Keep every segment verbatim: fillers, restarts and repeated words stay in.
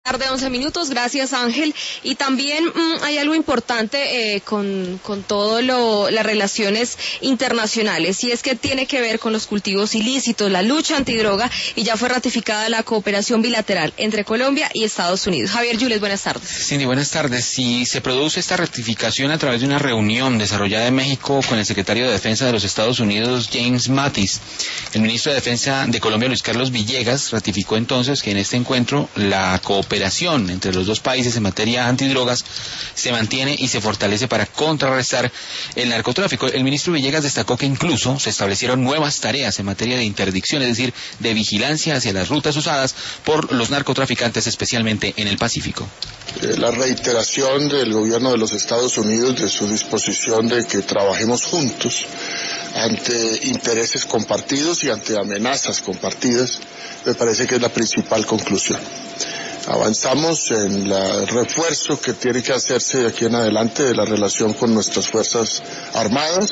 Tarde once minutos, gracias Ángel. Y también mmm, hay algo importante eh, con, con todo lo, las relaciones internacionales, y es que tiene que ver con los cultivos ilícitos, la lucha antidroga, y ya fue ratificada la cooperación bilateral entre Colombia y Estados Unidos. Javier Yules, buenas tardes. Cindy, buenas tardes. Si se produce esta ratificación a través de una reunión desarrollada en México con el secretario de Defensa de los Estados Unidos, James Mattis, el ministro de Defensa de Colombia, Luis Carlos Villegas, ratificó entonces que en este encuentro la cooperación cooperación entre los dos países en materia antidrogas se mantiene y se fortalece para contrarrestar el narcotráfico. El ministro Villegas destacó que incluso se establecieron nuevas tareas en materia de interdicción, es decir, de vigilancia hacia las rutas usadas por los narcotraficantes, especialmente en el Pacífico. La reiteración del gobierno de los Estados Unidos de su disposición de que trabajemos juntos ante intereses compartidos y ante amenazas compartidas, me parece que es la principal conclusión. Avanzamos en el refuerzo que tiene que hacerse de aquí en adelante de la relación con nuestras Fuerzas Armadas.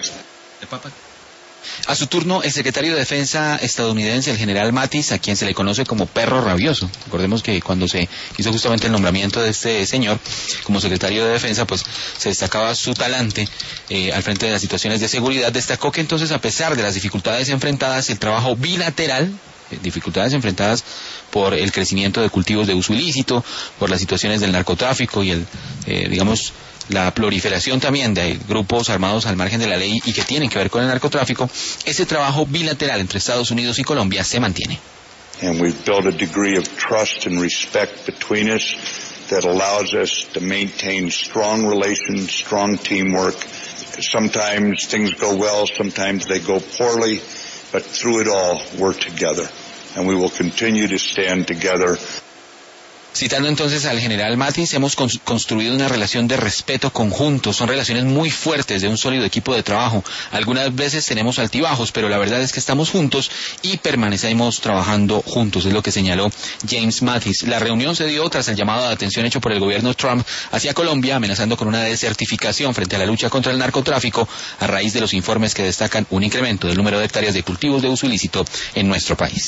A su turno, el secretario de Defensa estadounidense, el general Mattis, a quien se le conoce como perro rabioso. Recordemos que cuando se hizo justamente el nombramiento de este señor como secretario de Defensa, pues se destacaba su talante eh, al frente de las situaciones de seguridad. Destacó que entonces, a pesar de las dificultades enfrentadas, el trabajo bilateral, eh, dificultades enfrentadas por el crecimiento de cultivos de uso ilícito, por las situaciones del narcotráfico y el, eh, digamos, la proliferación también de grupos armados al margen de la ley y que tienen que ver con el narcotráfico, ese trabajo bilateral entre Estados Unidos y Colombia se mantiene. And we've built a degree of trust and respect between us that allows us to maintain strong relations, strong teamwork. Sometimes things go well, sometimes they go poorly, but through it all, we're together. And we will continue to stand together. Citando entonces al general Mattis, hemos construido una relación de respeto conjunto, son relaciones muy fuertes de un sólido equipo de trabajo. Algunas veces tenemos altibajos, pero la verdad es que estamos juntos y permanecemos trabajando juntos, es lo que señaló James Mattis. La reunión se dio tras el llamado de atención hecho por el gobierno Trump hacia Colombia, amenazando con una desertificación frente a la lucha contra el narcotráfico, a raíz de los informes que destacan un incremento del número de hectáreas de cultivos de uso ilícito en nuestro país.